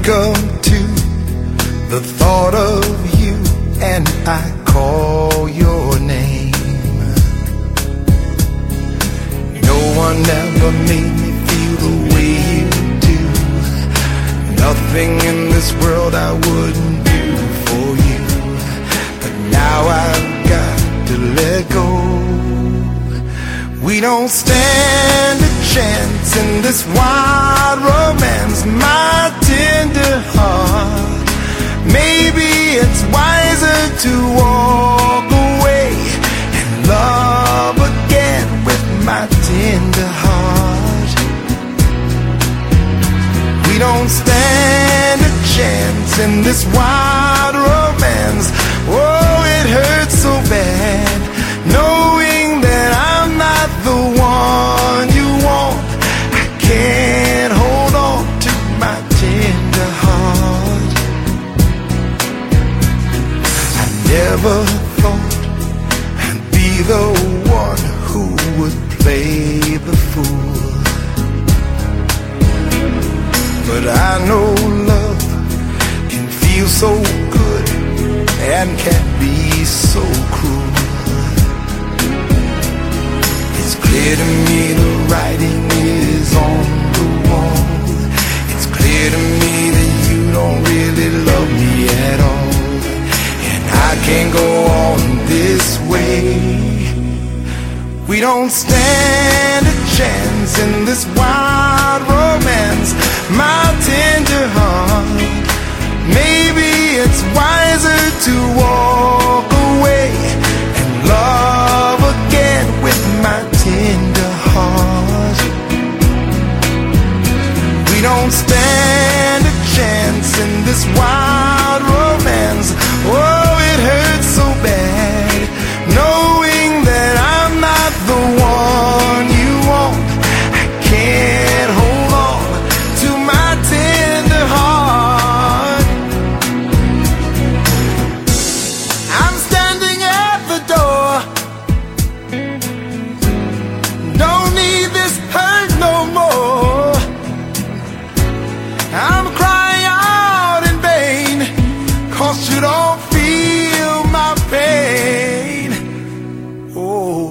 wake up to the thought of you and I call your name. No one ever made me feel the way you do. Nothing in this world I wouldn't do for you. But now I've got to let go. We don't stand a chance in this wild romance, my tender heart. Maybe it's wiser to walk away and love again with my tender heart. We don't stand a chance in this wild romance. Oh, it hurts so bad knowing that I'm not the one you want. I can't hold on to my tender heart. I never thought I'd be the one who would play the fool, but I know love can feel so good and can be so cruel. It's clear to me the writing is on the wall. It's clear to me that you don't really love me at all, and I can't go on this way. We don't stand a chance in this wild romance, my tender heart. Maybe it's wiser to walk away and love again with my tender heart. We don't stand a chance in this wild romance. Oh, it hurts so bad knowing that I'm not the one you want. I can't hold on to my tender heart. I'm standing at the door. Don't need this hurt no more. I'm crying out in vain, 'cause you don't feel my pain. Oh.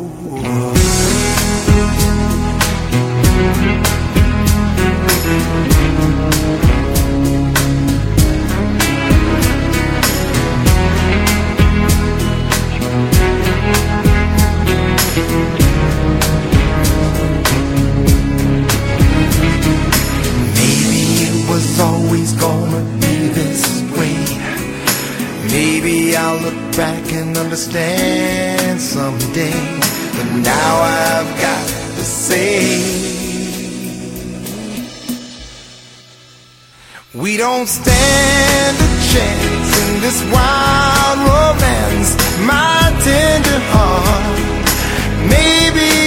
Maybe it was always gonna be this way. Maybe I'll look back and understand someday. But now I've got to say, we don't stand a chance in this wild romance, my tender heart. Maybe